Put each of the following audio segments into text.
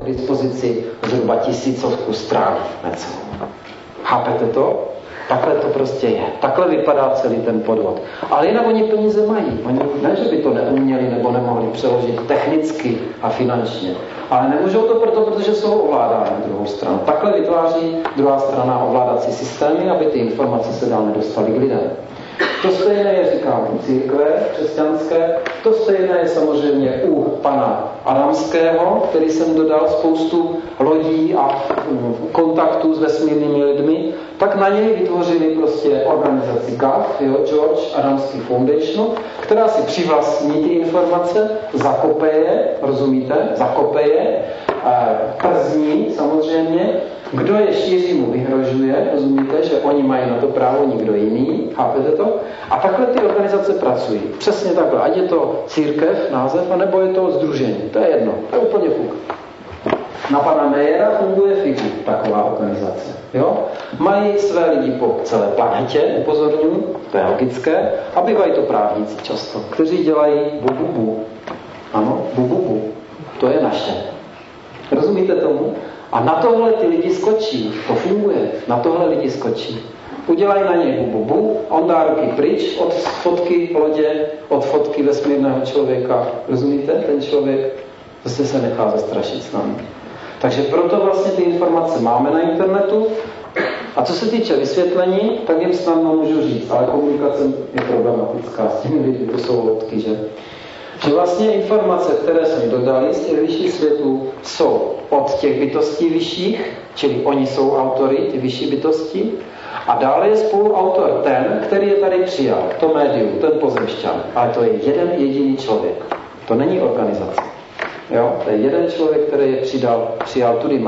k dispozici zhruba 1000 stran. Chápete to? Takhle to prostě je. Takhle vypadá celý ten podvod. Ale jinak oni peníze mají. Oni ne, že by to neuměli nebo nemohli přeložit technicky a finančně. Ale nemůžou to protože jsou ovládáni druhou stranu. Takhle vytváří druhá strana ovládací systémy, aby ty informace se dál nedostaly k lidem. To stejné je, říkám, u církve křesťanské, to stejné je samozřejmě u pana Adamského, který jsem dodal spoustu lodí a kontaktů s vesmírnými lidmi, tak na něj vytvořili prostě organizaci GAF, George Adamski Foundation, která si přivlastní ty informace, zakope je, rozumíte, zakope je, przní samozřejmě, kdo je šíří, mu vyhrožuje, rozumíte, že oni mají na to právo, nikdo jiný, chápete to? A takhle ty organizace pracují. Přesně takhle, ať je to církev, název, anebo je to sdružení, to je jedno, to je úplně fuk. Na pana Mayera funguje FIGU, taková organizace. Jo? Mají své lidi po celé planetě, upozorňuji, to je logické, a bývají to právníci často, kteří dělají bu. Ano, bu. To je naše. Rozumíte tomu? A na tohle ty lidi skočí, to funguje, na tohle lidi skočí. Udělají na něj bu, on dá ruky pryč od fotky lodě, od fotky vesmírného člověka. Rozumíte? Ten člověk prostě se nechá zastrašit s námi. Takže proto vlastně ty informace máme na internetu. A co se týče vysvětlení, tak jim snadno můžu říct, ale komunikace je problematická s těmi lidmi, to jsou loutky, že vlastně informace, které jsme dodali z těch vyšších světů, jsou od těch bytostí vyšších, čili oni jsou autory, ty vyšší bytosti, a dále je spoluautor ten, který je tady přijal, to médium, ten pozemšťan, ale to je jeden jediný člověk. To není organizace. Jo? To je jeden člověk, který je přijal Tudima.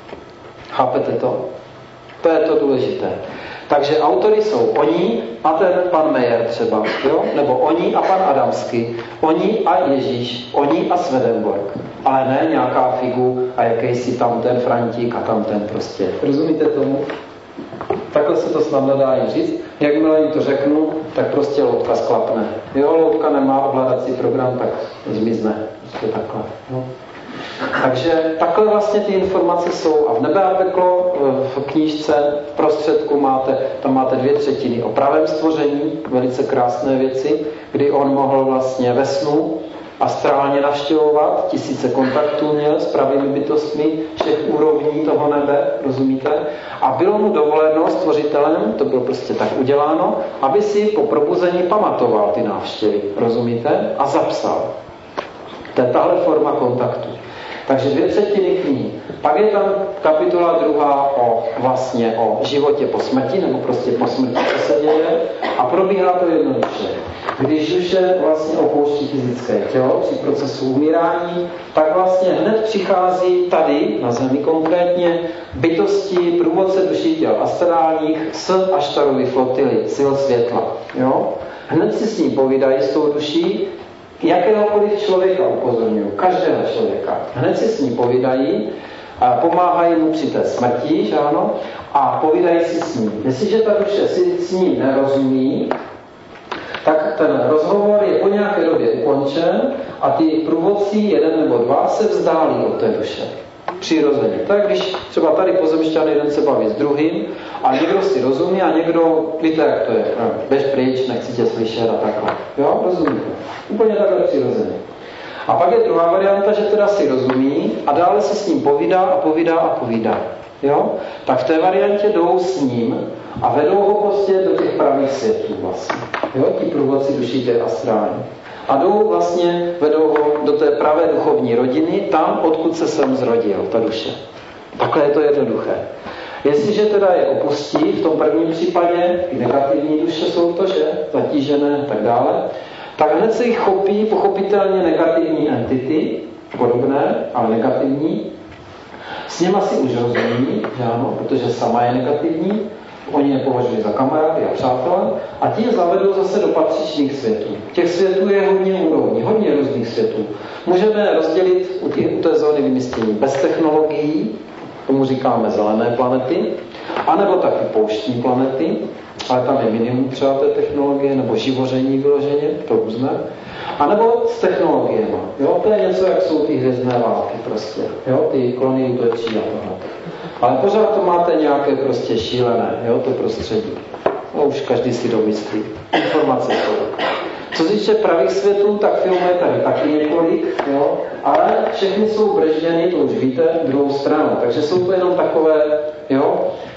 Chápete to? To je to důležité. Takže autory jsou oni a ten pan Mayer třeba, jo? Nebo oni a pan Adamský, oni a Ježíš, oni a Swedenborg. Ale ne nějaká figu a jakýsi tam ten Frantík a tam ten prostě. Rozumíte tomu? Takhle se to snadno dá jim říct. Jakmile jim to řeknu, tak prostě loutka sklapne. Jo, loutka nemá ovládací program, tak zmizne. Prostě takhle. No. Takže takhle vlastně ty informace jsou. A v Nebe a peklo v knížce v prostředku tam máte 2/3 o pravém stvoření, velice krásné věci, kdy on mohl vlastně ve snu astrálně navštěvovat, 1000 kontaktů měl s pravými bytostmi všech úrovní toho nebe, rozumíte? A bylo mu dovoleno stvořitelem, to bylo prostě tak uděláno, aby si po probuzení pamatoval ty návštěvy, rozumíte? A zapsal. To je tahle forma kontaktu. Takže 2/3 knihy. Pak je tam kapitola 2 o životě po smrti, nebo prostě po smrti, co se děje. A probíhá to jednoduše. Když duše vlastně opouští fyzické tělo při procesu umírání, tak vlastně hned přichází tady, na Zemi konkrétně, bytosti, průvodce duší těl astrálních s Aštarovy flotily, sil světla. Jo? Hned si s ní povídají, s tou duší, jakéhokoliv člověka, upozorňuji, každého člověka. Hned si s ní povídají, pomáhají mu při té smrti, že ano, a povídají si s ním. Jestliže ta duše si s ním nerozumí, tak ten rozhovor je po nějaké době ukončen a ty průvodci, 1 nebo 2, se vzdálí od té duše. Přirozeně. Tak když třeba tady pozemšťan jeden se baví s druhým a někdo si rozumí a někdo, víte jak to je, běž pryč, nechci tě slyšet a takhle. Jo, rozumíte? Úplně takhle přirozeně. A pak je druhá varianta, že teda si rozumí a dále se s ním povídá. Jo? Tak v té variantě jdou s ním a vedou ho prostě do těch pravých světů vlastně. Jo? Ti průvodci duší těch astrální. A vedou ho do té pravé duchovní rodiny, tam, odkud se sem zrodil, ta duše. Takhle je to jednoduché. Jestliže teda je opustí, v tom prvním případě, negativní duše jsou to, že? Zatížené a tak dále, tak hned se jich chopí pochopitelně negativní entity, podobné, ale negativní. S nima si už rozumí, že ano, protože sama je negativní, oni je považují za kamarády a přátelé a ti je zavedou zase do patřičných světů. Těch světů je hodně úrovní, hodně různých světů. Můžeme rozdělit u té zóny vymístění bez technologií, tomu říkáme zelené planety, anebo taky pouštní planety, ale tam je minimum třeba té technologie, nebo živoření vyloženě, to různé. A nebo s technologiemi. Jo? To je něco, jak jsou ty hvězdné války prostě. Jo? Ty klony útočí a tohle. Ale pořád to máte nějaké prostě šílené, jo? To prostředí. No, už každý si domyslí. Informace jsou. Co se týče pravých světlů, tak filmů je tady taky několik, jo? Ale všechny jsou bržděny, to už víte, druhou stranu. Takže jsou to jenom takové, jo?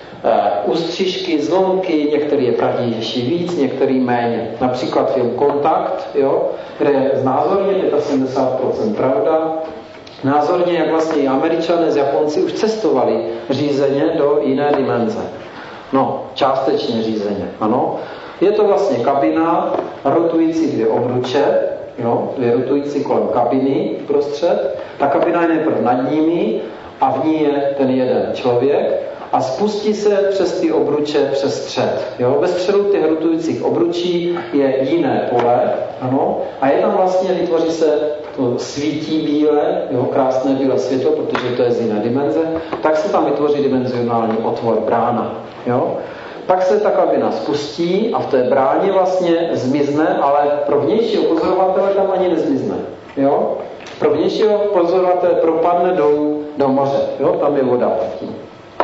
Ústřižky, zlomky, některý je pravdivější víc, některý méně. Například film Kontakt, jo? Kde je znázorně 75% pravda. Názorně, jak vlastně i Američané s Japonci už cestovali řízeně do jiné dimenze. No, částečně řízeně, ano. Je to vlastně kabina, rotující dvě obruče, jo, dvě rotující kolem kabiny prostřed. Ta kabina je nejprve nad nimi a v ní je ten jeden člověk a spustí se přes ty obruče přes střed. Jo. Ve středu těch rotujících obručí je jiné pole, ano, a je tam vlastně, vytvoří se to svítí bílé, jo, krásné bílé světlo, protože to je z jiné dimenze, tak se tam vytvoří dimenzionální otvor, brána. Jo. Pak se ta kabina spustí a v té bráně vlastně zmizne, ale pro vnějšího pozorovatele tam ani nezmizne. Jo? Pro vnějšího pozorovatele propadne dolů do moře. Jo? Tam je voda tím.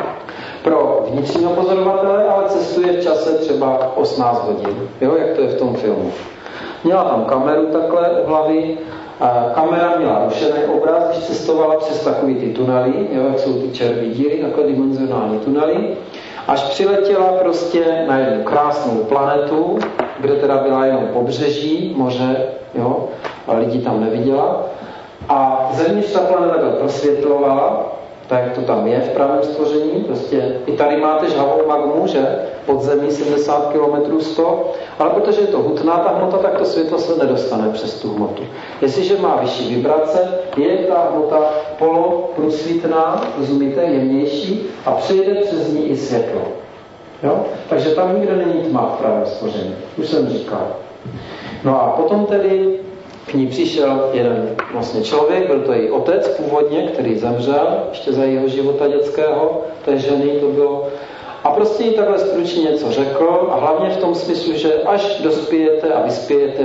Pro vnitřního pozorovatele ale cestuje v čase třeba 18 hodin. Jo? Jak to je v tom filmu. Měla tam kameru takhle u hlavy. Kamera měla rušený obraz, když cestovala přes takový ty tunely, jo? Jak jsou ty červí díry, takhle dimenzionální tunely. Až přiletěla prostě na jednu krásnou planetu, kde teda byla jenom pobřeží, moře, jo, a lidi tam neviděla. A zevnitř ta planeta byla prosvětlovala, tak jak to tam je v pravém stvoření. Prostě i tady máte žhavou magmu, že? Pod zemí 70 km 100, ale protože je to hutná ta hmota, tak to světlo se nedostane přes tu hmotu. Jestliže má vyšší vibrace, je ta hmota poloprůsvitná, rozumíte, jemnější a přijde přes ní i světlo. Jo? Takže tam nikde není tma v pravém stvoření. Už jsem říkal. No a potom tedy k ní přišel jeden vlastně člověk, byl to její otec původně, který zemřel ještě za jeho života dětského, té ženy to bylo. A prostě jí takhle stručně něco řekl a hlavně v tom smyslu, že až dospějete a vyspějete,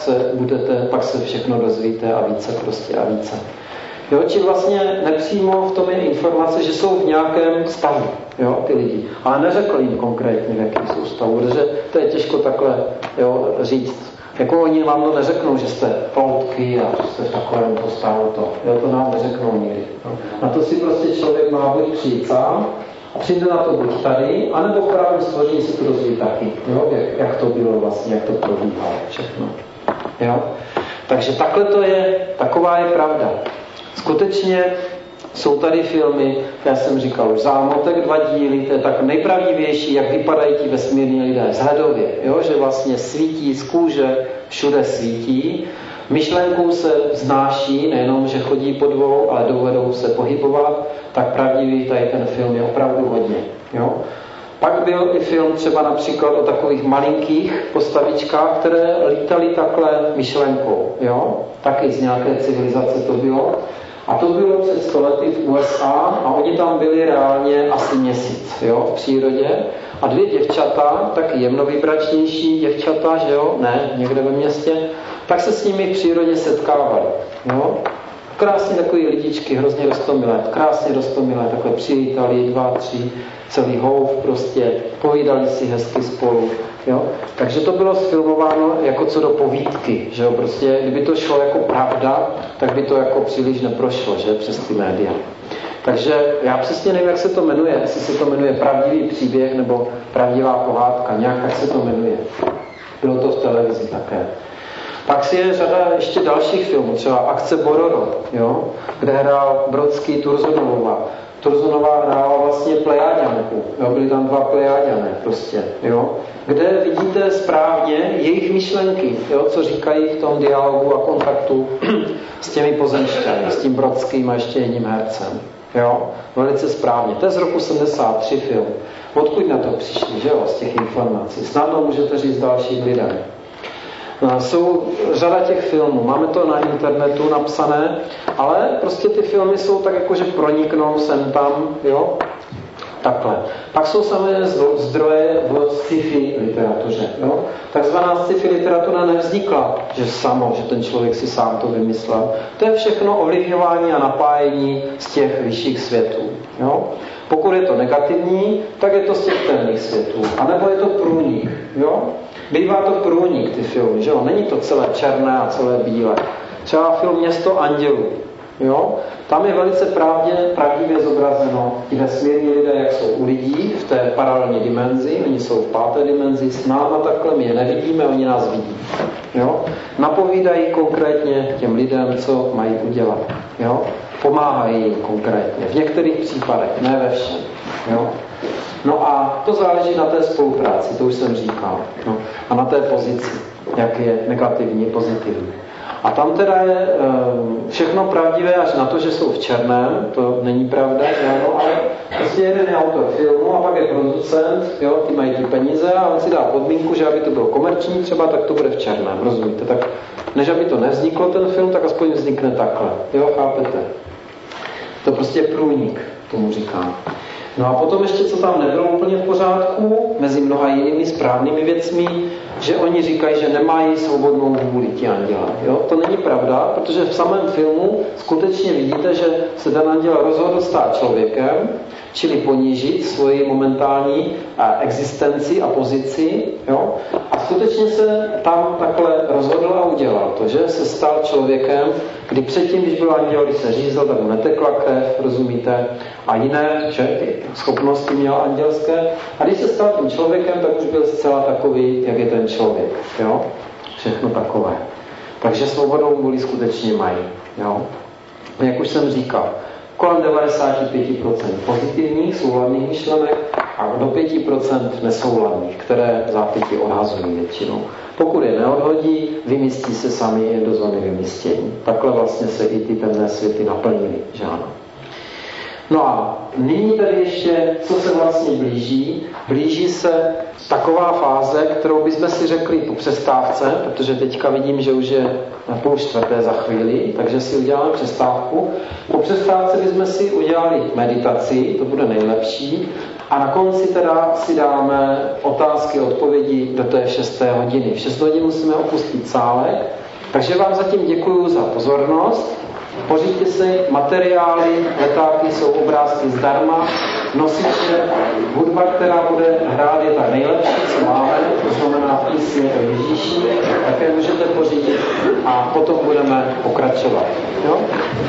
pak se všechno dozvíte a více prostě a více. Jo, či vlastně nepřímo v tom je informace, že jsou v nějakém stavu, jo, ty lidi. Ale neřekl jim konkrétně, v jakém jsou stavu, protože to je těžko takhle, jo, říct. Jako oni vám to neřeknou, že jste ploutky a že jste v takovém postavu to. Jo, to nám neřeknou nikdy. Jo. Na to si prostě člověk má buď přijít sám a přijde na to buď tady, anebo v právě stvoření se to dozví taky. Jo, jak to bylo vlastně, jak to probíhalo všechno. Jo. Takže takhle to je, taková je pravda. Skutečně jsou tady filmy, já jsem říkal už Zámotek 2 díly, to je tak nejpravdivější, jak vypadají ti vesmírní lidé vzhledově, jo? Že vlastně svítí z kůže, všude svítí, myšlenkou se vznáší, nejenom, že chodí po dvou, ale dovedou se pohybovat, tak pravdivý tady ten film je opravdu hodně. Jo? Pak byl i film třeba například o takových malinkých postavičkách, které lítaly takhle myšlenkou. Jo? Taky z nějaké civilizace to bylo. A to bylo před 100 lety v USA a oni tam byli reálně asi měsíc, jo, v přírodě. A 2 děvčata, taky jemnovibračnější děvčata, že jo, ne, někde ve městě, tak se s nimi v přírodě setkávali, jo. Krásně takový lidičky, hrozně roztomilé, krásně roztomilé, takhle přilítali 2, 3, celý houf prostě, povídali si hezky spolu, jo. Takže to bylo sfilmováno jako co do povídky, že jo, prostě, kdyby to šlo jako pravda, tak by to jako příliš neprošlo, že, přes ty média. Takže já přesně nevím, jak se to jmenuje, jestli se to jmenuje Pravdivý příběh nebo Pravdivá pohádka, nějak tak se to jmenuje. Bylo to v televizi také. Pak je řada ještě dalších filmů, třeba Akce Bororo, jo, kde hrál Brodský Turzonová. Turzonová hrála vlastně Plejáďanku, jo, byli tam 2 Plejáďané prostě, jo, kde vidíte správně jejich myšlenky, jo, co říkají v tom dialogu a kontaktu s těmi pozemšťany, s tím Brodským a ještě jedním hercem, jo, velice správně. To je z roku 73 film. Odkud na to přišli, že jo, z těch informací? Snadno můžete říct dalším lidem. Jsou řada těch filmů, máme to na internetu napsané, ale prostě ty filmy jsou tak jako, že proniknou sem tam, jo. Takhle. Pak jsou samozřejmě zdroje v sci-fi literatuře. Jo? Takzvaná sci-fi literatura nevznikla, že ten člověk si sám to vymyslel. To je všechno ovlivňování a napájení z těch vyšších světů. Jo? Pokud je to negativní, tak je to z těch temných světů. A nebo je to průnik. Jo? Bývá to průnik, ty filmy. Že jo? Není to celé černé a celé bílé. Třeba film Město andělů. Jo? Tam je velice pravdivě zobrazeno ti vesmírní lidé, jak jsou u lidí v té paralelní dimenzi, oni jsou v páté dimenzi, s náma takhle, my je nevidíme, oni nás vidí. Jo? Napovídají konkrétně těm lidem, co mají udělat. Jo? Pomáhají jim konkrétně. V některých případech, ne ve všem. Jo? No a to záleží na té spolupráci, to už jsem říkal. No? A na té pozici, jak je negativní, pozitivní. A tam teda je všechno pravdivé až na to, že jsou v černém, to není pravda, no, ale prostě jeden je autor filmu a pak je producent, jo, ty mají ty peníze a on si dá podmínku, že aby to bylo komerční třeba, tak to bude v černém, rozumíte? Tak než aby to nevzniklo ten film, tak aspoň vznikne takhle, jo, chápete? To prostě je průnik, tomu říkám. No a potom ještě, co tam nebylo úplně v pořádku, mezi mnoha jinými správnými věcmi, že oni říkají, že nemají svobodnou vůli ti anděla. Jo? To není pravda, protože v samém filmu skutečně vidíte, že se ten anděl rozhodl stát člověkem, čili ponížit svoji momentální existenci a pozici. Jo? A skutečně se tam takhle rozhodl a udělal to, že se stal člověkem, kdy předtím, když byl anděl, když se řízl, tak mu netekla krev, rozumíte, a jiné, že ty schopnosti měl andělské. A když se stal tím člověkem, tak už byl zcela takový, jak je ten člověk. Jo? Všechno takové. Takže svobodnou vůli skutečně mají. Jo? Jak už jsem říkal, kolem 95% pozitivních, souladných myšlenek a do 5% nesouladných, které zápětí odhazují většinou. Pokud je neodhodí, vymístí se sami do zóny vymístění. Takhle vlastně se i ty temné světy naplnily, že ano. No a nyní tady ještě, co se vlastně blíží. Blíží se taková fáze, kterou bychom si řekli po přestávce, protože teďka vidím, že už je na 3:30 za chvíli, takže si uděláme přestávku. Po přestávce bychom si udělali meditaci, to bude nejlepší. A na konci teda si dáme otázky a odpovědi do té 6. hodiny. V 6 hodin musíme opustit sálek, takže vám zatím děkuju za pozornost. Pořiďte si materiály, letáky jsou obrázky zdarma, nosiče, hudba, která bude hrát, je ta nejlepší, co máme, to znamená písně o Ježíši, také můžete pořídit a potom budeme pokračovat. Jo?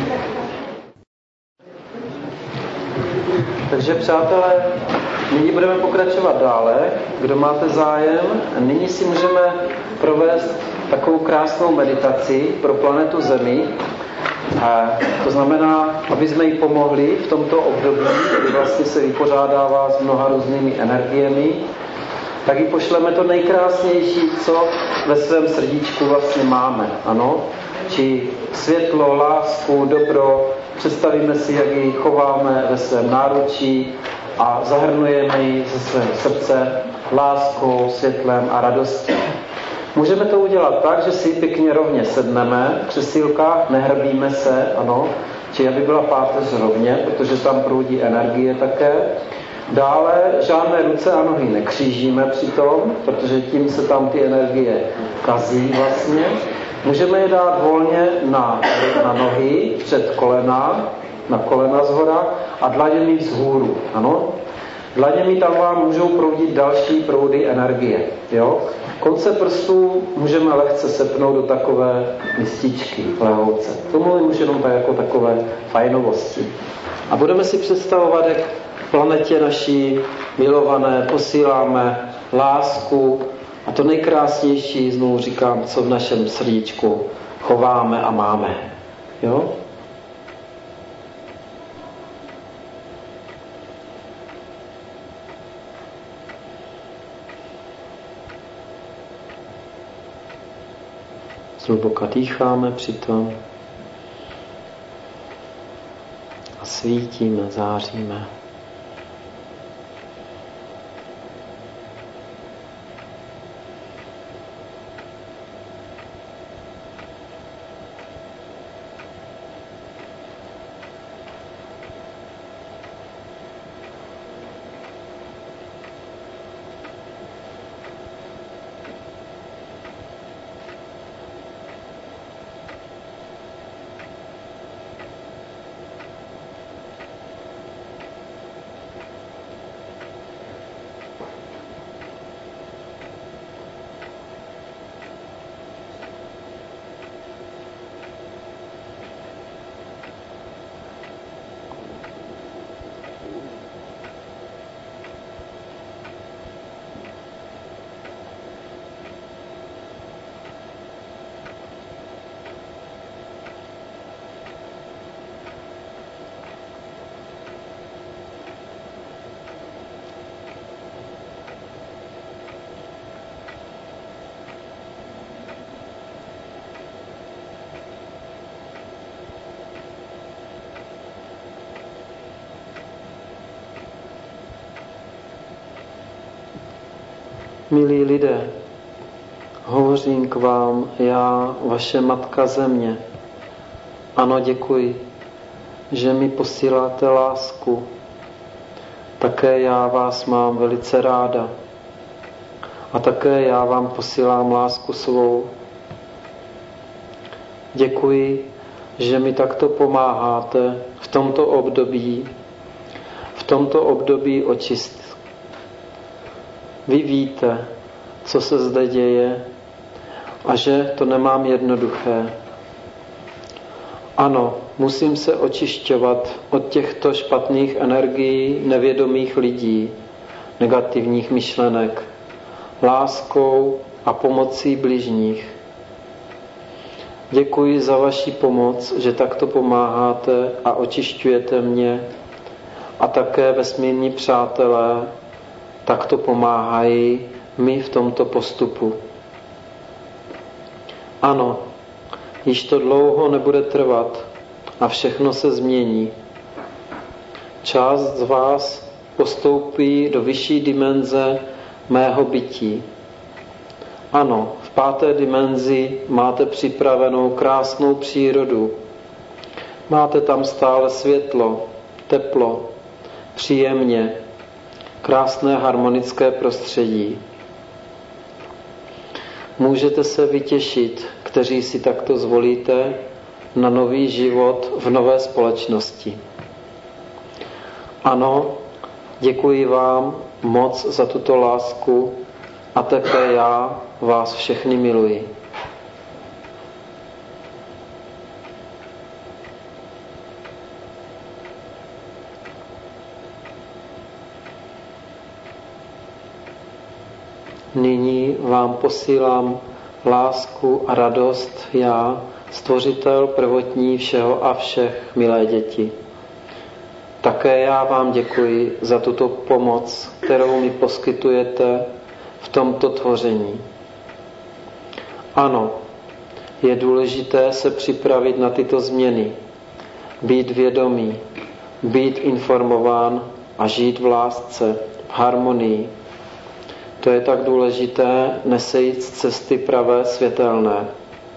Takže přátelé, nyní budeme pokračovat dále. Kdo máte zájem, nyní si můžeme provést takovou krásnou meditaci pro planetu Zemi. A to znamená, aby jsme jí pomohli v tomto období, kdy vlastně se vypořádává s mnoha různými energiemi, tak jí pošleme to nejkrásnější, co ve svém srdíčku vlastně máme. Ano? Či světlo, lásku, dobro. Představíme si, jak ji chováme ve svém náručí a zahrnujeme ji ze svého srdce láskou, světlem a radostí. Můžeme to udělat tak, že si pěkně rovně sedneme v křesílkách, nehrbíme se, ano, či aby byla páteř rovně, protože tam proudí energie také. Dále žádné ruce a nohy nekřížíme přitom, protože tím se tam ty energie kazí vlastně. Můžeme je dát volně na nohy před kolena, na kolena zhora a dlaněmi vzhůru, ano. Dlaněmi tam vám můžou proudit další proudy energie. Jo? Konce prstů můžeme lehce sepnout do takové mističky, lehouce. To mluvím už jenom tak jako takové fajnovosti. A budeme si představovat, jak planetě naší milované posíláme lásku a to nejkrásnější, znovu říkám, co v našem srdíčku chováme a máme. Jo? Zhluboka dýcháme přitom a svítíme, záříme. Milí lidé, hovořím k vám, já, vaše Matka Země. Ano, děkuji, že mi posíláte lásku. Také já vás mám velice ráda. A také já vám posílám lásku svou. Děkuji, že mi takto pomáháte v tomto období očist. Vy víte, co se zde děje a že to nemám jednoduché. Ano, musím se očišťovat od těchto špatných energií nevědomých lidí, negativních myšlenek, láskou a pomocí bližních. Děkuji za vaši pomoc, že takto pomáháte a očišťujete mě a také vesmírní přátelé takto pomáhají mi v tomto postupu. Ano, již to dlouho nebude trvat a všechno se změní. Část z vás postoupí do vyšší dimenze mého bytí. Ano, v 5. dimenzi máte připravenou krásnou přírodu. Máte tam stále světlo, teplo, příjemně, krásné harmonické prostředí. Můžete se vytěšit, kteří si takto zvolíte, na nový život v nové společnosti. Ano, děkuji vám moc za tuto lásku a také já vás všechny miluji. Nyní vám posílám lásku a radost já, Stvořitel prvotní všeho a všech, milé děti. Také já vám děkuji za tuto pomoc, kterou mi poskytujete v tomto tvoření. Ano, je důležité se připravit na tyto změny, být vědomý, být informován a žít v lásce, v harmonii. To je tak důležité nesejít z cesty pravé světelné.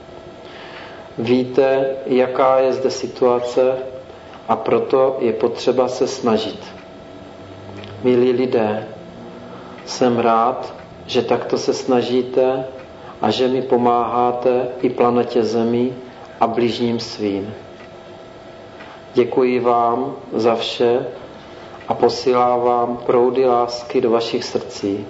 Víte, jaká je zde situace a proto je potřeba se snažit. Milí lidé, jsem rád, že takto se snažíte a že mi pomáháte i planetě Zemi a bližním svým. Děkuji vám za vše a posílám vám proudy lásky do vašich srdcí.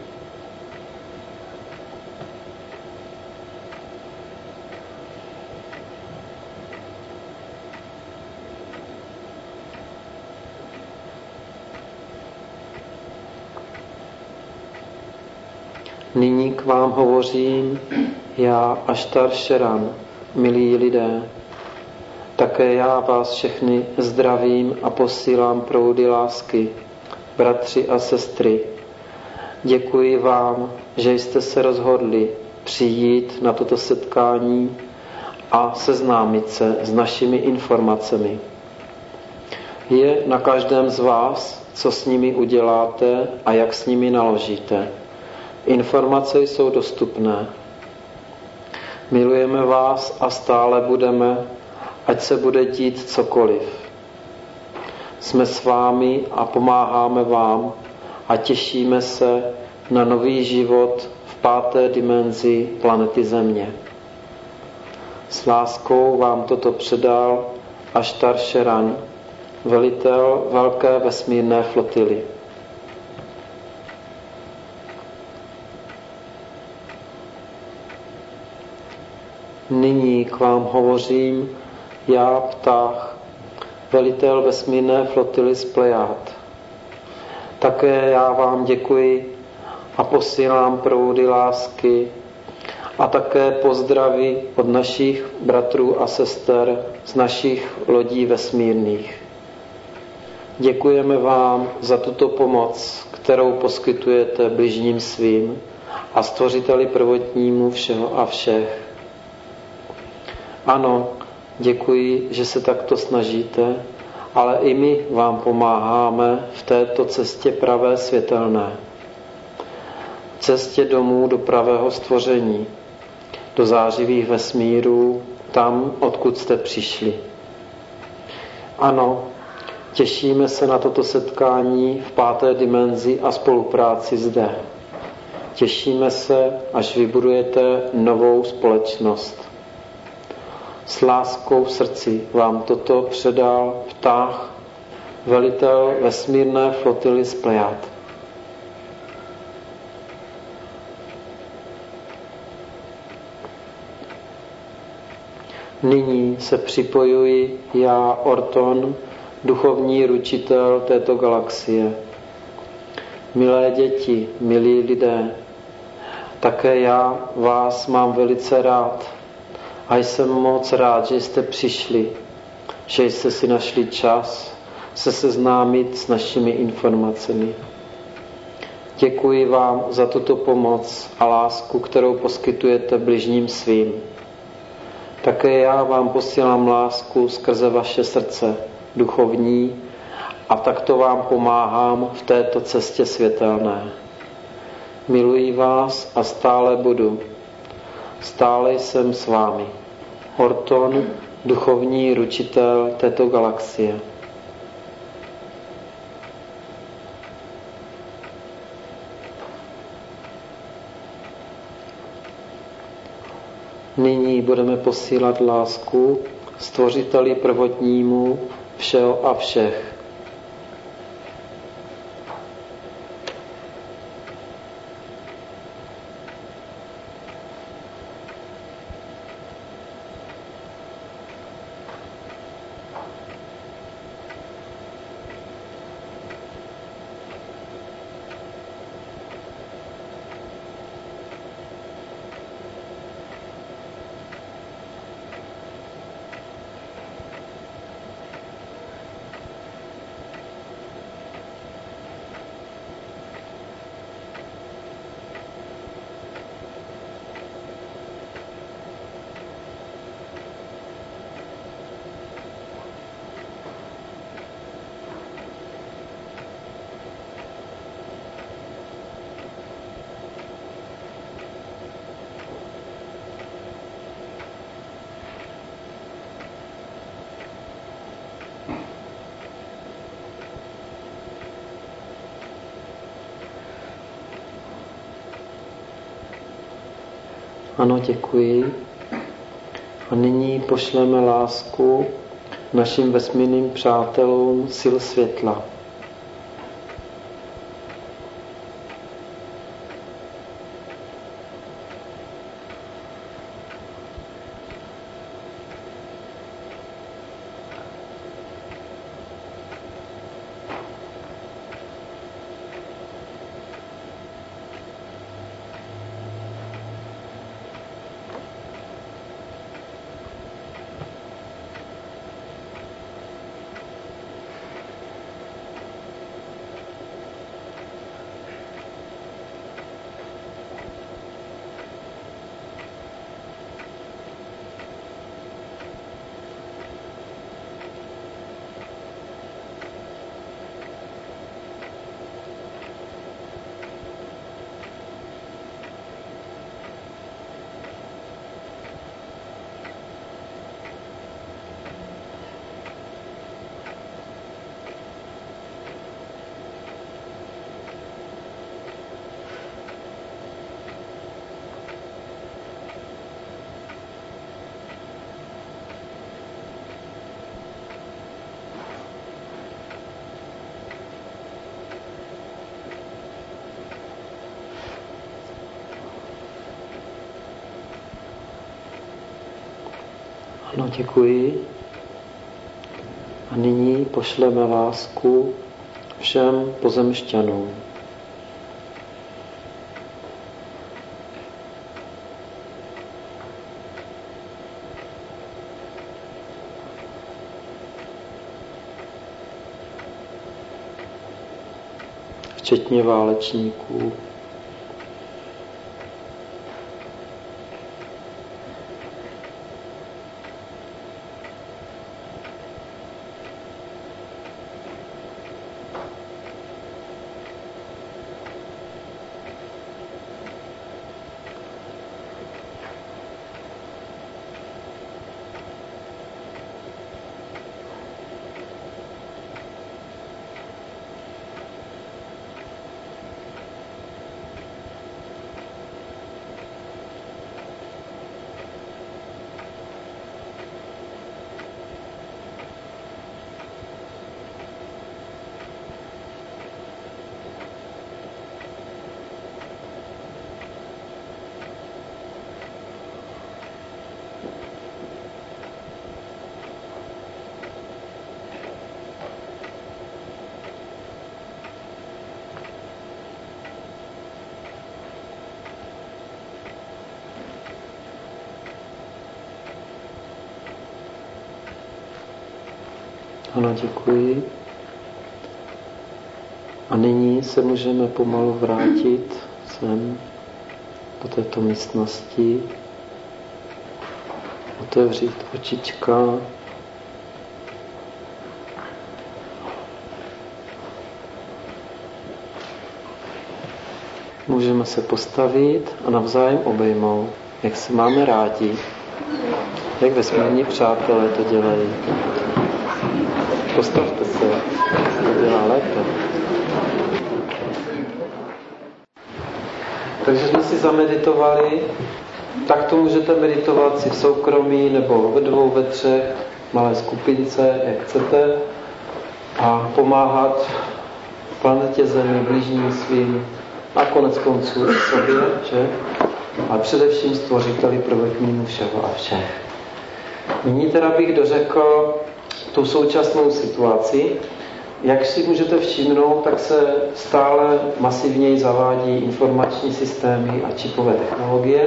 Nyní k vám hovořím já, Aštar Šeran, milí lidé. Také já vás všechny zdravím a posílám proudy lásky, bratři a sestry. Děkuji vám, že jste se rozhodli přijít na toto setkání a seznámit se s našimi informacemi. Je na každém z vás, co s nimi uděláte a jak s nimi naložíte. Informace jsou dostupné. Milujeme vás a stále budeme, ať se bude dít cokoliv. Jsme s vámi a pomáháme vám a těšíme se na nový život v 5. dimenzi planety Země. S láskou vám toto předal Aštar Šeran, velitel velké vesmírné flotily. Nyní k vám hovořím já, Ptách, velitel vesmírné flotily z Plejád. Také já vám děkuji a posílám proudy lásky a také pozdravy od našich bratrů a sester z našich lodí vesmírných. Děkujeme vám za tuto pomoc, kterou poskytujete bližním svým a Stvořiteli prvotnímu všeho a všech. Ano, děkuji, že se takto snažíte, ale i my vám pomáháme v této cestě pravé světelné. cestě domů do pravého stvoření, do zářivých vesmírů, tam, odkud jste přišli. Ano, těšíme se na toto setkání v 5. dimenzi a spolupráci zde. Těšíme se, až vybudujete novou společnost. S láskou v srdci vám toto předal Ptah, velitel vesmírné flotily z Plejad. Nyní se připojuji já, Orton, duchovní ručitel této galaxie. Milé děti, milí lidé, také já vás mám velice rád a jsem moc rád, že jste přišli, že jste si našli čas se seznámit s našimi informacemi. Děkuji vám za tuto pomoc a lásku, kterou poskytujete bližním svým. Také já vám posílám lásku skrze vaše srdce duchovní a takto vám pomáhám v této cestě světelné. Miluji vás a stále budu. Stále jsem s vámi. Orton, duchovní ručitel této galaxie. Nyní budeme posílat lásku stvořiteli prvotnímu všeho a všech. Ano, děkuji. A nyní pošleme lásku našim vesmírným přátelům sil světla. Ano, děkuji. A nyní pošleme lásku všem pozemšťanům. Včetně válečníků. Ano, děkuji. A nyní se můžeme pomalu vrátit sem do této místnosti, otevřít očička, můžeme se postavit a navzájem obejmout, jak se máme rádi, jak vesmírní přátelé to dělají. Postavte se, to dělá lépe. Takže jsme si zameditovali, tak to můžete meditovat si v soukromí nebo ve dvou, ve třech, malé skupince, jak chcete, a pomáhat planetě Zemi, blížním svým, a konec konců i sobě, že? A především stvořiteli prvotnímu všeho a všech. Nyní teda bych dořekl tu současnou situaci. Jak si můžete všimnout, tak se stále masivněji zavádí informační systémy a čipové technologie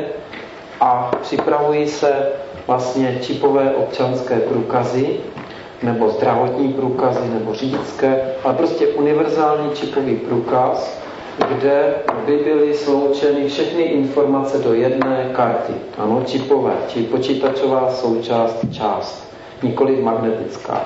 a připravují se vlastně čipové občanské průkazy nebo zdravotní průkazy nebo řidičské, ale prostě univerzální čipový průkaz, kde by byly sloučeny všechny informace do jedné karty. Ano, čipové, čili počítačová část, nikoli magnetická.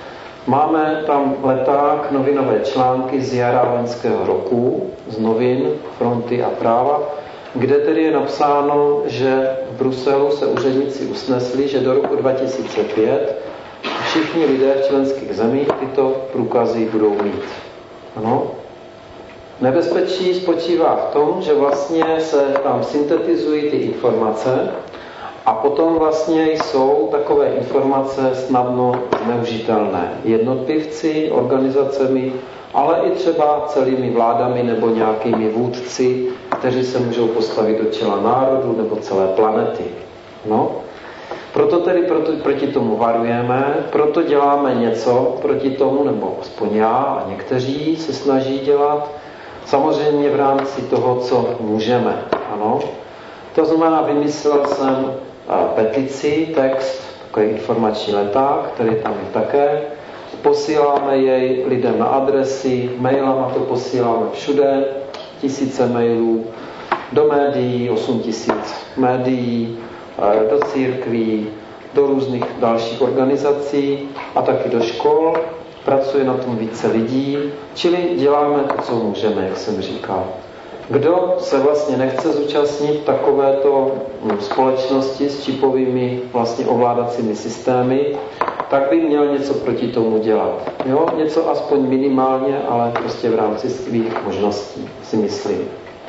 Máme tam leták, novinové články z jara loňského roku, z novin Fronty a Práva, kde tedy je napsáno, že v Bruselu se úředníci usnesli, že do roku 2005 všichni lidé v členských zemích tyto průkazy budou mít. Ano. Nebezpečí spočívá v tom, že vlastně se tam syntetizují ty informace a potom vlastně jsou takové informace snadno zneužitelné jednotlivci, organizacemi, ale i třeba celými vládami nebo nějakými vůdci, kteří se můžou postavit do čela národu nebo celé planety. No. Proto tedy proti tomu varujeme, proto děláme něco proti tomu, nebo aspoň já a někteří se snaží dělat, samozřejmě v rámci toho, co můžeme. Ano. To znamená, vymyslel jsem petici, text, takový informační leták, který tam je také. Posíláme jej lidem na adresy, mailama to posíláme všude, tisíce mailů, do médií, 8 000 médií, do církví, do různých dalších organizací a taky do škol. Pracuje na tom více lidí, čili děláme to, co můžeme, jak jsem říkal. Kdo se vlastně nechce zúčastnit takovéto společnosti s čipovými vlastně ovládacími systémy, tak by měl něco proti tomu dělat. Jo? Něco aspoň minimálně, ale prostě v rámci svých možností, si myslím.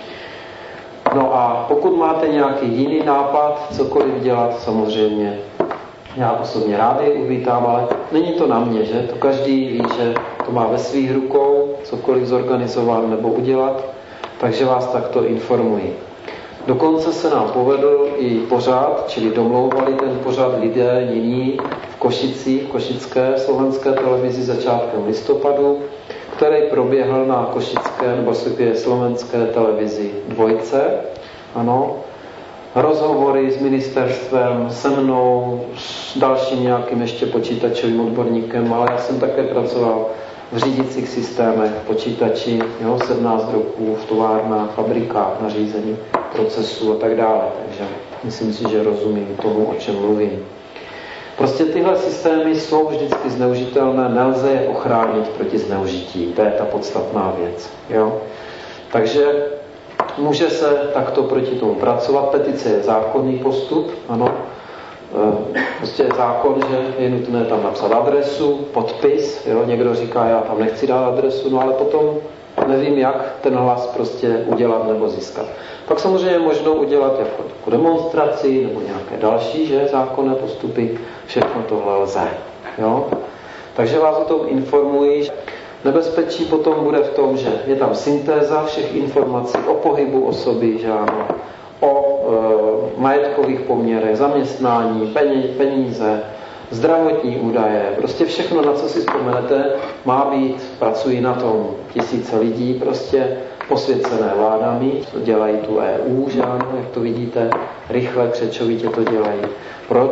No a pokud máte nějaký jiný nápad, cokoliv dělat, samozřejmě já osobně rád je uvítám, ale není to na mě, že? To každý ví, že to má ve svých rukou, cokoliv zorganizovat nebo udělat, takže vás takto informuji. Dokonce se nám povedl i pořad, čili domlouvali ten pořad lidé jiní v Košicích, v košické slovenské televizi začátkem listopadu, který proběhl na košické nebo slovenské televizi Dvojce. Ano. Rozhovory s ministerstvem, se mnou, s dalším nějakým ještě počítačovým odborníkem, ale já jsem také pracoval v řídicích systémech, počítači, 17 roků v továrnách, fabrikách, na řízení procesů a tak dále. Takže myslím si, že rozumím tomu, o čem mluvím. Prostě tyhle systémy jsou vždycky zneužitelné, nelze je ochránit proti zneužití. To je ta podstatná věc. Jo? Takže může se takto proti tomu pracovat. Petice je zákonný postup, ano. Prostě je zákon, že je nutné tam napsat adresu, podpis, jo? Někdo říká, já tam nechci dát adresu, no ale potom nevím, jak ten hlas prostě udělat nebo získat. Pak samozřejmě je možno udělat jako demonstraci nebo nějaké další, že zákonné postupy, všechno tohle lze. Jo? Takže vás o tom informuji. Nebezpečí potom bude v tom, že je tam syntéza všech informací o pohybu osoby, že ano, o majetkových poměrech, zaměstnání, peníze, zdravotní údaje, prostě všechno, na co si vzpomenete, má být, pracují na tom tisíce lidí, prostě posvěcené vládami, to dělají tu EU, že ano, jak to vidíte, rychle, křečovitě to dělají. Proč?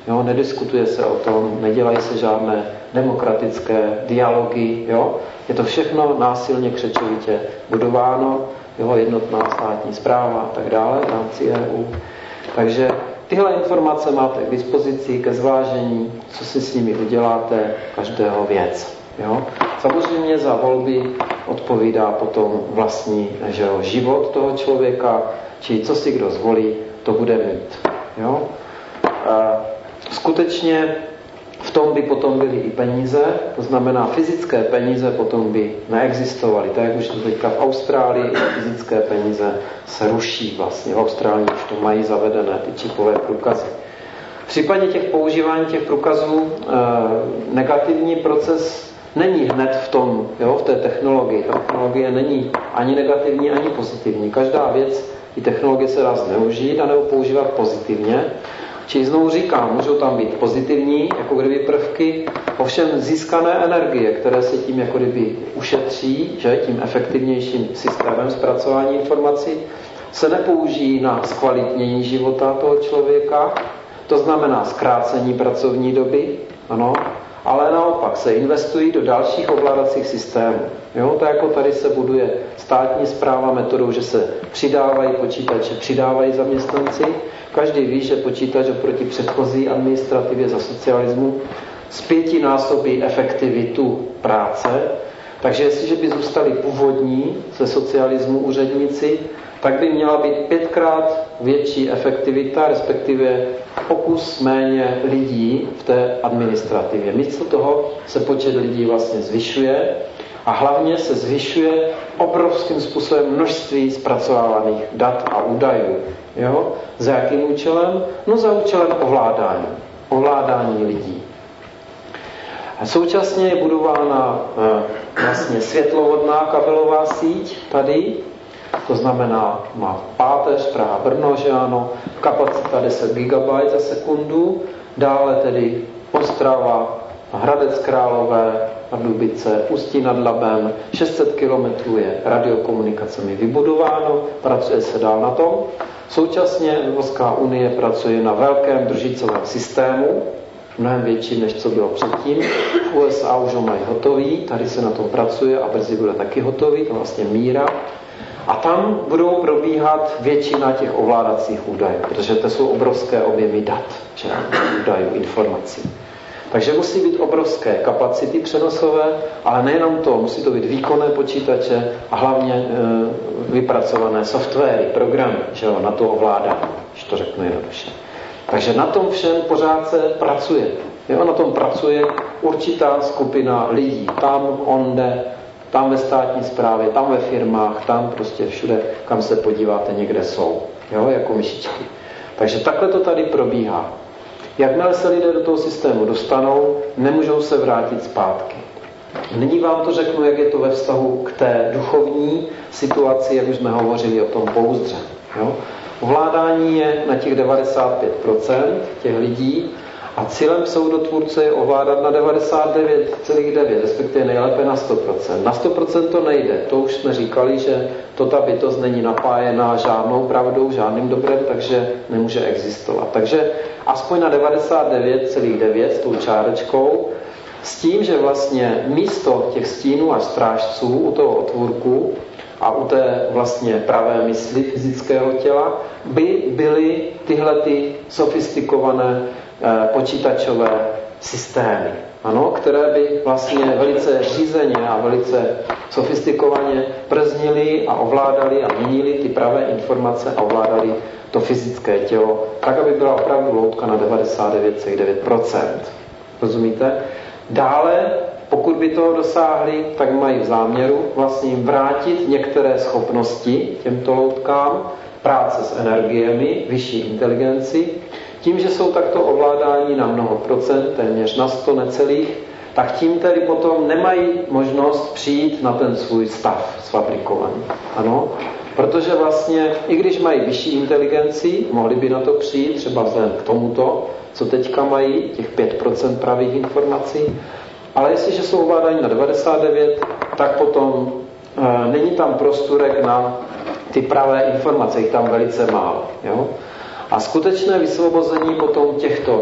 Jo? Nediskutuje se o tom, nedělají se žádné demokratické dialogy. Jo? Je to všechno násilně křečovitě budováno, jo? Jednotná státní správa a tak dále v rámci EU. Takže tyhle informace máte k dispozici ke zvážení, co si s nimi uděláte, každého věc. Jo? Samozřejmě za volby odpovídá potom vlastní život toho člověka, či co si kdo zvolí, to bude mít. Jo? Skutečně v tom by potom byly i peníze, to znamená fyzické peníze potom by neexistovaly. Tak jak už to teďka v Austrálii, fyzické peníze se ruší vlastně. V Austrálii už to mají zavedené ty čipové průkazy. V případě těch používání těch průkazů negativní proces není hned v tom, jo, v té technologii. Ta technologie není ani negativní, ani pozitivní. Každá věc, i technologie se dá zneužít a nebo používat pozitivně. Či znovu říkám, můžou tam být pozitivní, jako kdyby prvky, ovšem získané energie, které se tím jako kdyby ušetří, že tím efektivnějším systémem zpracování informací, se nepoužijí na zkvalitnění života toho člověka, to znamená zkrácení pracovní doby, ano, ale naopak se investují do dalších ovládacích systémů. Jo, to jako tady se buduje státní správa metodou, že se přidávají počítače, přidávají zaměstnanci. Každý ví, že počítač oproti předchozí administrativě za socialismu zpětinásobí efektivitu práce. Takže jestliže by zůstali původní ze socialismu úředníci, tak by měla být 5krát větší efektivita, respektive pokus méně lidí v té administrativě. Místo toho se počet lidí vlastně zvyšuje a hlavně se zvyšuje obrovským způsobem množství zpracovávaných dat a údajů. Jo? Za jakým účelem? No za účelem ovládání lidí. A současně je budována vlastně světlovodná kabelová síť tady, to znamená, má páteř Praha-Brno, že ano, kapacita 10 GB za sekundu, dále tedy Ostrava, Hradec Králové, Pardubice, Ústí nad Labem, 600 km je radiokomunikacemi vybudováno, pracuje se dál na tom. Současně Evropská unie pracuje na velkém družicovém systému, mnohem větší, než co bylo předtím. V USA už ho mají hotový, tady se na tom pracuje a brzy bude taky hotový, to vlastně míra. A tam budou probíhat většina těch ovládacích údajů, protože to jsou obrovské objemy dat, že? Údajů, informací. Takže musí být obrovské kapacity přenosové, ale nejenom to, musí to být výkonné počítače a hlavně vypracované softwary, programy, že jo, na to ovládání, když to řeknu jednoduše. Takže na tom všem pořád se pracuje. Jo, na tom pracuje určitá skupina lidí. Tam onde, tam ve státní správě, tam ve firmách, tam prostě všude, kam se podíváte, někde jsou. Jo, jako myšičky. Takže takhle to tady probíhá. Jakmile se lidé do toho systému dostanou, nemůžou se vrátit zpátky. Nyní vám to řeknu, jak je to ve vztahu k té duchovní situaci, jak už jsme hovořili o tom pouzdře. Jo? Ovládání je na těch 95% těch lidí a cílem pseudotvůrce je ovládat na 99,9%, respektive nejlépe na 100%. Na 100% to nejde, to už jsme říkali, že ta bytost není napájená žádnou pravdou, žádným dobrem, takže nemůže existovat. Takže aspoň na 99,9% s tou čárečkou, s tím, že vlastně místo těch stínů a strážců u toho otvůrku a u té vlastně pravé mysli fyzického těla by byly tyhle ty sofistikované počítačové systémy, ano, které by vlastně velice řízeně a velice sofistikovaně prznili a ovládali a měnili ty pravé informace a ovládali to fyzické tělo, tak, aby byla opravdu loutka na 99,9%. Rozumíte? Dále, pokud by toho dosáhli, tak mají v záměru vlastně jim vrátit některé schopnosti těmto loutkám, práce s energiemi, vyšší inteligenci, tím, že jsou takto ovládání na mnoho procent, téměř na 100 necelých, tak tím tedy potom nemají možnost přijít na ten svůj stav sfabrikovaný. Ano? Protože vlastně, i když mají vyšší inteligenci, mohli by na to přijít, třeba vzhledem k tomuto, co teďka mají, těch 5% pravých informací, ale jestliže jsou ovládáni na 99, tak potom není tam prostorek na ty pravé informace, jich tam velice málo. Jo? A skutečné vysvobození potom těchto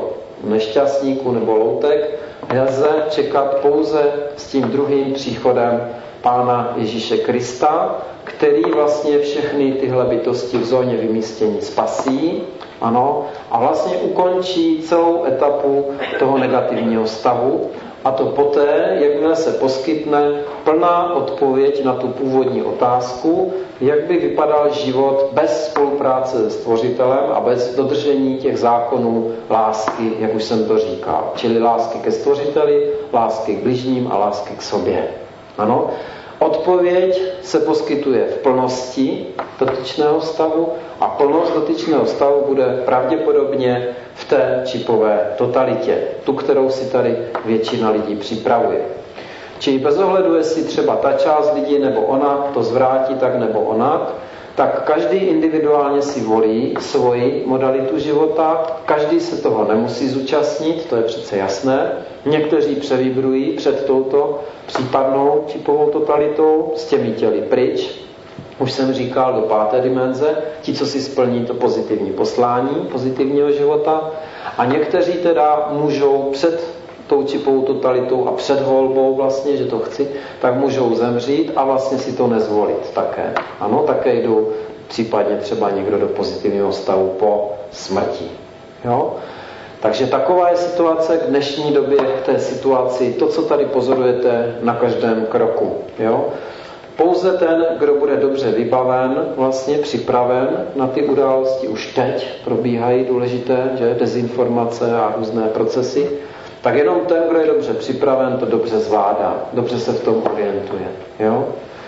nešťastníků nebo loutek lze čekat pouze s tím druhým příchodem Pána Ježíše Krista, který vlastně všechny tyhle bytosti v zóně vymístění spasí, ano, a vlastně ukončí celou etapu toho negativního stavu, a to poté, jakmile se poskytne plná odpověď na tu původní otázku, jak by vypadal život bez spolupráce se Stvořitelem a bez dodržení těch zákonů lásky, jak už jsem to říkal. Čili lásky ke Stvořiteli, lásky k bližním a lásky k sobě. Ano, odpověď se poskytuje v plnosti dotyčného stavu a plnost dotyčného stavu bude pravděpodobně v té čipové totalitě, tu, kterou si tady většina lidí připravuje. Čili bez ohledu, jestli třeba ta část lidí nebo ona to zvrátí tak nebo onak, tak každý individuálně si volí svoji modalitu života, každý se toho nemusí zúčastnit, to je přece jasné. Někteří převibrují před touto případnou čipovou totalitou, s těmi těli pryč, už jsem říkal, do 5. dimenze, ti, co si splní to pozitivní poslání pozitivního života, a někteří teda můžou před tou čipovou totalitou a před volbou vlastně, že to chci, tak můžou zemřít a vlastně si to nezvolit také. Ano, také jdou případně třeba někdo do pozitivního stavu po smrti. Jo? Takže taková je situace k dnešní době, k té situaci, to, co tady pozorujete na každém kroku. Jo? Pouze ten, kdo bude dobře vybaven, vlastně připraven na ty události, už teď probíhají důležité, že dezinformace a různé procesy, tak jenom ten, kdo je dobře připraven, to dobře zvládá, dobře se v tom orientuje. Jo?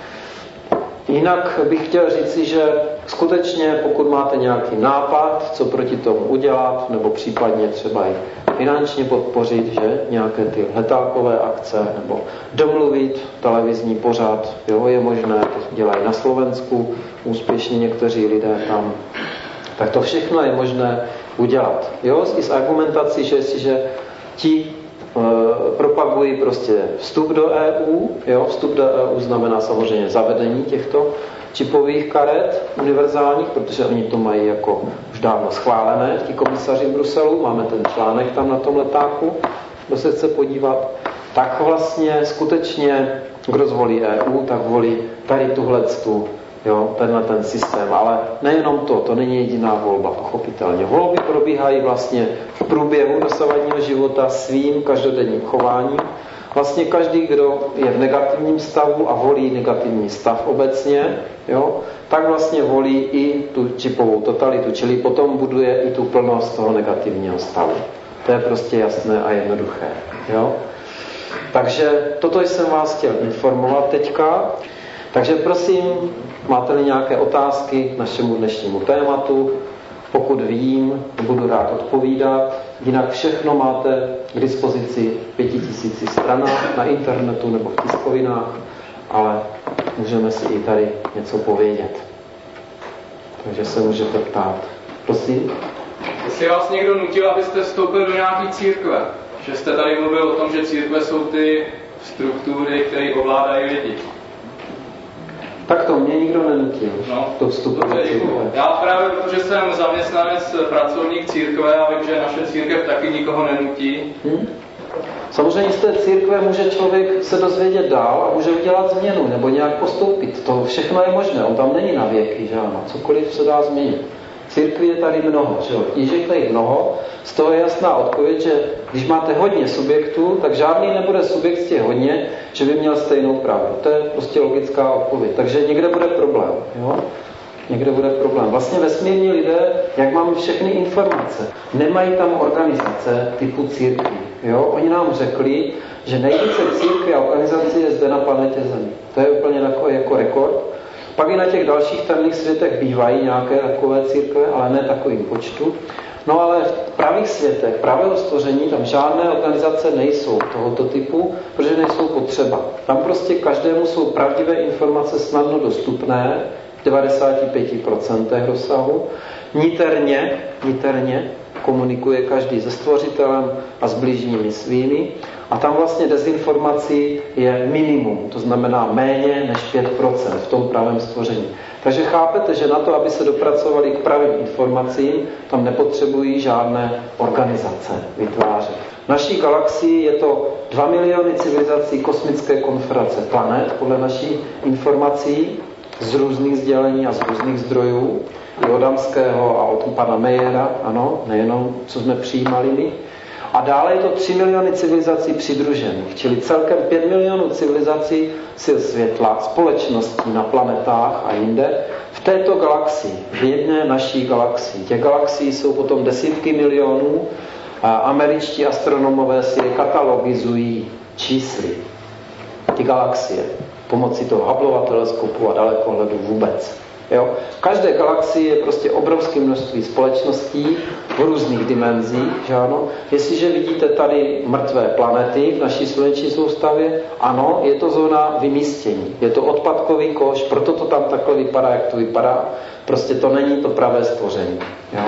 Jinak bych chtěl říci, že skutečně, pokud máte nějaký nápad, co proti tomu udělat, nebo případně třeba i finančně podpořit, že nějaké ty letákové akce, nebo domluvit televizní pořad, jo, je možné, to dělají na Slovensku, úspěšně někteří lidé tam, tak to všechno je možné udělat. Jo, i s argumentací, že jestliže ti propagují prostě vstup do EU, jo, vstup do EU znamená samozřejmě zavedení těchto čipových karet univerzálních, protože oni to mají jako už dávno schválené, ti komisaři v Bruselu, máme ten článek tam na tom letáku, kdo se chce podívat, tak vlastně skutečně, kdo zvolí EU, tak volí tady tuhletu, jo, ten systém, ale nejenom to není jediná volba, pochopitelně. Volby probíhají vlastně v průběhu dosavadního života svým každodenním chováním. Vlastně každý, kdo je v negativním stavu a volí negativní stav obecně, jo, tak vlastně volí i tu čipovou totalitu, čili potom buduje i tu plnost toho negativního stavu. To je prostě jasné a jednoduché. Jo. Takže toto jsem vás chtěl informovat teďka. Takže prosím, máte-li nějaké otázky k našemu dnešnímu tématu, pokud vím, budu rád odpovídat. Jinak všechno máte k dispozici 5000 stranách na internetu nebo v tiskovinách, ale můžeme si i tady něco povědět. Takže se můžete ptát. Prosím. Jestli vás někdo nutil, abyste vstoupili do nějaké církve, že jste tady mluvil o tom, že církve jsou ty struktury, které ovládají lidi. Tak to mě nikdo nenutil. No, to vstupu do církve. Já právě, protože jsem zaměstnanec, pracovník církve a vím, že naše církev taky nikoho nenutí. Samozřejmě z té církve může člověk se dozvědět dál a může udělat změnu nebo nějak postoupit. To všechno je možné, on tam není na věky, že ano, cokoliv se dá změnit. Církví je tady mnoho, že jo, knížek je mnoho, z toho je jasná odpověď, že když máte hodně subjektů, tak žádný nebude subjekt z těch hodně, že by měl stejnou pravdu. To je prostě logická odpověď. Takže někde bude problém, jo? Někde bude problém. Vlastně vesmírní lidé, jak máme všechny informace, nemají tam organizace typu církví. Jo? Oni nám řekli, že nejvíce církví a organizací je zde na planetě Zemi. To je úplně takový jako rekord. Pak i na těch dalších temných světech bývají nějaké takové církve, ale ne takovým počtu. No ale v pravých světech, pravého stvoření, tam žádné organizace nejsou tohoto typu, protože nejsou potřeba. Tam prostě každému jsou pravdivé informace snadno dostupné, v 95% rozsahu. Niterně komunikuje každý se stvořitelem a s bližními svými. A tam vlastně dezinformací je minimum, to znamená méně než 5% v tom pravém stvoření. Takže chápete, že na to, aby se dopracovali k pravým informacím, tam nepotřebují žádné organizace vytvářet. V naší galaxii je to 2 miliony civilizací kosmické konfederace planet, podle naší informací, z různých sdělení a z různých zdrojů, i od Adamského a od pana Meyera, ano, nejenom, co jsme přijímali my. A dále je to 3 miliony civilizací přidružených, čili celkem 5 milionů civilizací sil světla, společností na planetách a jinde v této galaxii, v jedné naší galaxii. Těch galaxií jsou potom desítky milionů a američtí astronomové si je katalogizují čísly. Ty galaxie pomocí toho Hubbleova teleskopu a dalekohledu vůbec. Jo? V každé galaxii je prostě obrovské množství společností v různých dimenzích. Že ano? Jestliže vidíte tady mrtvé planety v naší sluneční soustavě, ano, je to zóna vymístění. Je to odpadkový koš, proto to tam takhle vypadá, jak to vypadá. Prostě to není to pravé stvoření. Jo?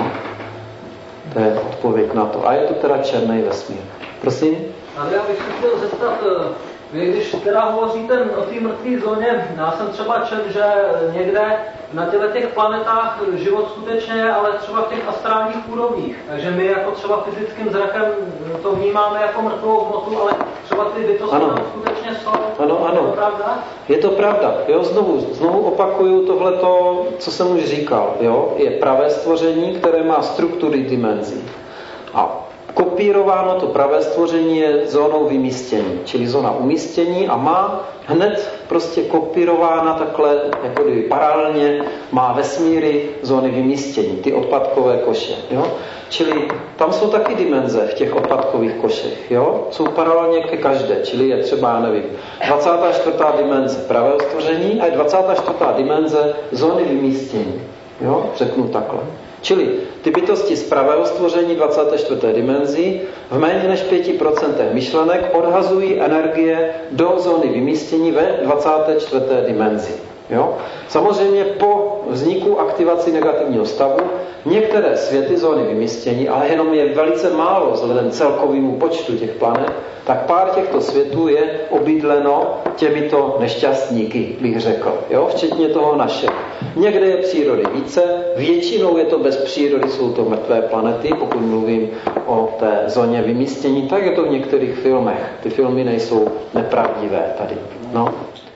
To je odpověď na to. A je to teda černý vesmír. Prosím? Ale já bych se chtěl zeptat, vy když teda hovoříte o té mrtvé zóně, já jsem třeba četl, že někde na těch planetách život skutečně je, ale třeba v těch astrálních úrovních. Takže my jako třeba fyzickým zrakem to vnímáme jako mrtvou hmotu, ale třeba ty bytosti tam skutečně jsou. Ano. Je to pravda? Je to pravda. Jo, znovu opakuju tohleto, co jsem už říkal. Jo? Je pravé stvoření, které má struktury dimenzí. A kopírováno to pravé stvoření je zónou vymístění, čili zóna umístění a má hned prostě kopírována takhle, jako kdyby paralelně má vesmíry zóny vymístění, ty odpadkové koše. Jo? Čili tam jsou taky dimenze v těch odpadkových košech. Jo? Jsou paralelně ke každé, čili je třeba, já nevím, 24. dimenze pravého stvoření a je 24. dimenze zóny vymístění. Jo? Řeknu takhle. Čili ty bytosti z pravého stvoření 24. dimenzi v méně než 5% myšlenek odhazují energie do zóny vymístění ve 24. dimenzi. Jo? Samozřejmě po vzniku aktivaci negativního stavu některé světy zóny vymístění, ale jenom je velice málo vzhledem celkovému počtu těch planet, tak pár těchto světů je obydleno těmito nešťastníky, bych řekl, jo? Včetně toho našeho. Někde je přírody více, většinou je to bez přírody, jsou to mrtvé planety, pokud mluvím o té zóně vymístění, tak je to v některých filmech. Ty filmy nejsou nepravdivé tady. No.